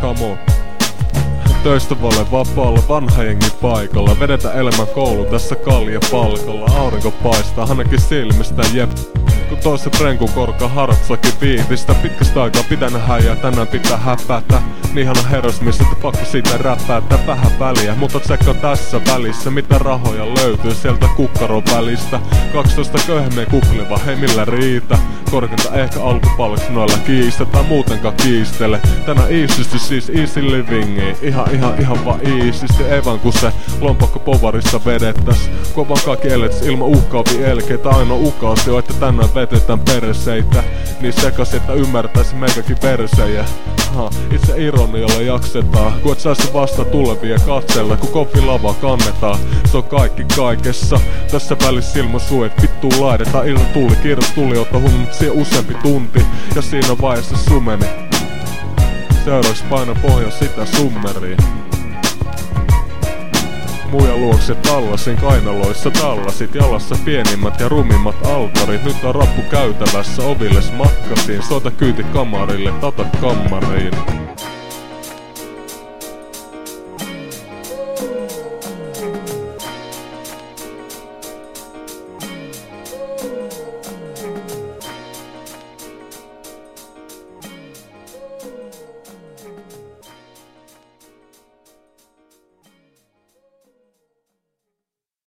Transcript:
Kamo. Töistä voi vapaalla, vanha jengi paikalla. Vedetä elämän koulu tässä kaljapalkalla. Aurinko paistaa ainakin silmistä, jep. Kun toisen prenkun korkaa hartsakin viivistä. Pitkästä aikaa pitää nähdä ja tänään pitää häpätä. Niinhan on herrasmies, että pakko siitä räppäätä. Vähän väliä, mutta tsekka tässä välissä. Mitä rahoja löytyy sieltä kukkaron välistä. 12 köyhemmeen kupliva, hei millä riitä. Korkeinta ehkä alkupalveluksi noilla kiistä tai muutenkaan kiistele. Tänään iisisti siis easy livingi. Ihan vaan iisisti. Ei vaan kun se lompakko povarissa vedettäs. Kun vaan kaikki elets ilman uhkaavia elkeitä. Ainoa ukaasi on, että tänään vetetään perseitä. Niin sekas, että ymmärtäisi meikäkin versejä. Itse ironialla jaksetaan. Kun et saisi vasta tulevia katsella. Kun koffilava kannetaan. Se on kaikki kaikessa. Tässä välissä silmä suet vittuu laidetaan. Ilta tuli, kirjas tuli, otta huomioon siihen useampi tunti. Ja siinä vaiheessa sumeni. Seuraavaksi paina pohja sitä summeriin. Muja luokse tallasin kainaloissa tallasit. Jalassa pienimmät ja rumimmat altarit. Nyt on rappu käytävässä, ovilles makkasin. Soita kyyti kamarille, tata kammariin.